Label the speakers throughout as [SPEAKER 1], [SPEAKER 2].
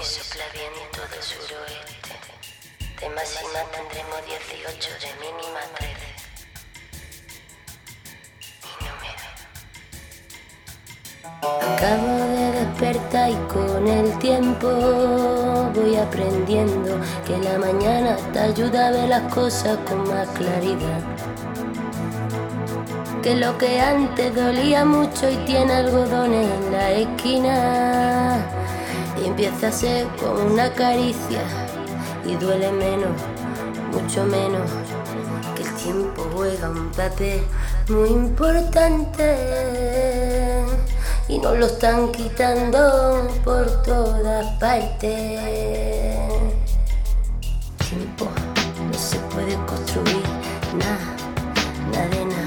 [SPEAKER 1] y sopla viento del suroeste. De máxima tendremos 18, de mínima 13. Acabo de despertar y con el tiempo voy aprendiendo que la mañana te ayuda a ver las cosas con más claridad. Que lo que antes dolía mucho y tiene algodones en la esquina y empieza a ser como una caricia y duele menos, mucho menos. Que el tiempo juega un papel muy importante y nos lo están quitando por todas partes. Tiempo no se puede construir, nada, nada de nada.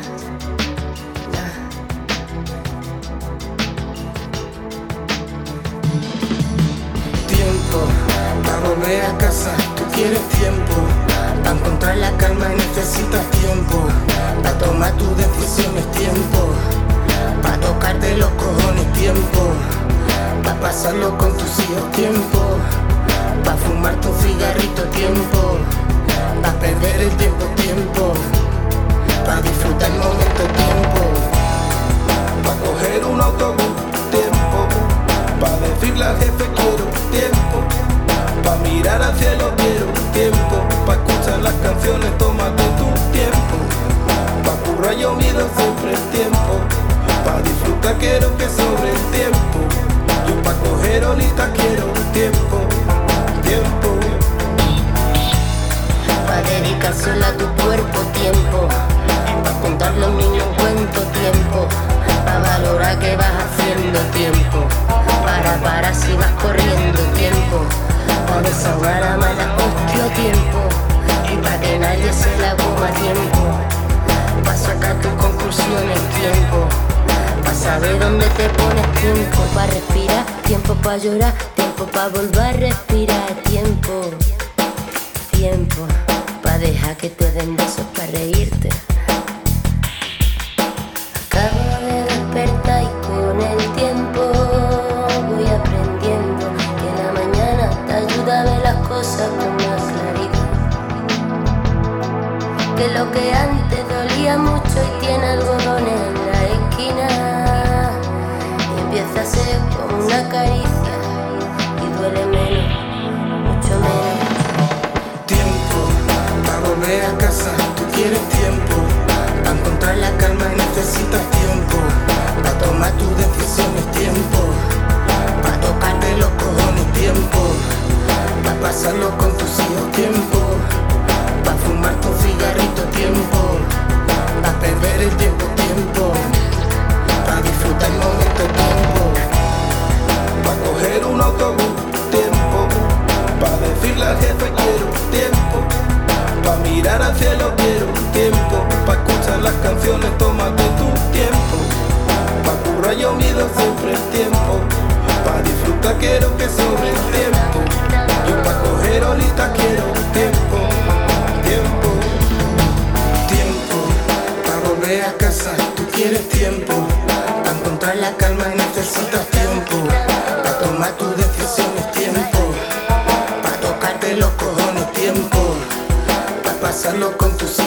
[SPEAKER 2] Para volver a casa, tú quieres tiempo. Para encontrar la calma necesitas tiempo. Para tomar tus decisiones, tiempo. Para tocarte los cojones, tiempo. Para pasarlo con tus hijos, tiempo. Para fumar tu cigarrito, tiempo. Para perder el tiempo, tiempo. Para disfrutar el momento, tiempo. Para coger un autobús, tiempo. Pa' decirle al jefe quiero tiempo. Pa' mirar al cielo quiero tiempo. Pa' escuchar las canciones tómate tu tiempo. Pa' currar yo mido siempre el tiempo. Pa' disfrutar quiero que sobre el tiempo. Yo pa' coger olita quiero tiempo. Tiempo.
[SPEAKER 1] Pa' dedicar solo a tu cuerpo, tiempo. Pa' contar los niños un cuento, tiempo. Pa' valorar que vas haciendo, tiempo. Para si vas corriendo, tiempo. Pa' desahogar a mala hostia, tiempo. Y pa' que nadie se la coma, tiempo. Pa' sacar tus conclusiones, tiempo. Pa' saber dónde te pones, tiempo. Pa' respirar, tiempo pa' llorar, tiempo pa' volver a respirar, tiempo. Tiempo pa' dejar que te den besos pa' reírte. Acabo de despertar y con el tiempo voy aprendiendo que la mañana te ayuda a ver las cosas con más claridad. Que lo que antes dolía mucho y tiene algodones en la esquina y empieza a ser como una caricia y duele menos, mucho menos.
[SPEAKER 2] Tiempo, para volver a casa, tú quieres tiempo. Para encontrar la calma necesitas tiempo. Para tomar tus decisiones, tiempo. Para tocarte los cojones, tiempo. Para pasarlo con tus hijos, tiempo. Para fumar tu cigarrito, tiempo. Para perder el tiempo, tiempo. Para disfrutar el momento, tiempo. Para coger un autobús, tiempo. Pa' decirle al jefe quiero tiempo. Pa' mirar al cielo quiero tiempo. Pa' escuchar las canciones tómate tu tiempo. Pa' currar yo mido siempre el tiempo. Pa' disfrutar quiero que sobre el tiempo. Yo pa' coger olita quiero tiempo. Tiempo. Tiempo. Pa' volver a casa tú quieres tiempo. Pa' encontrar la calma necesitas tiempo. Pa' tomar tus decisiones, tiempo. Los cojones, tiempo. Pa' pasarlo con tus hijos.